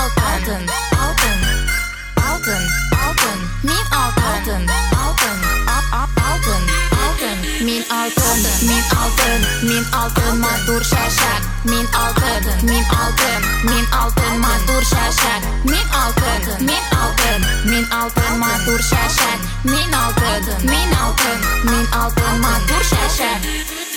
altın, altın, altın, altın, min altın, altın, altın, altın, min altın, min altın, min altın, matur şaşak, min altın, min altın, min altın, matur şaşak, min altın, min altın, min altın, matur şaşak, min altın, min altın, min altın, matur şaşak.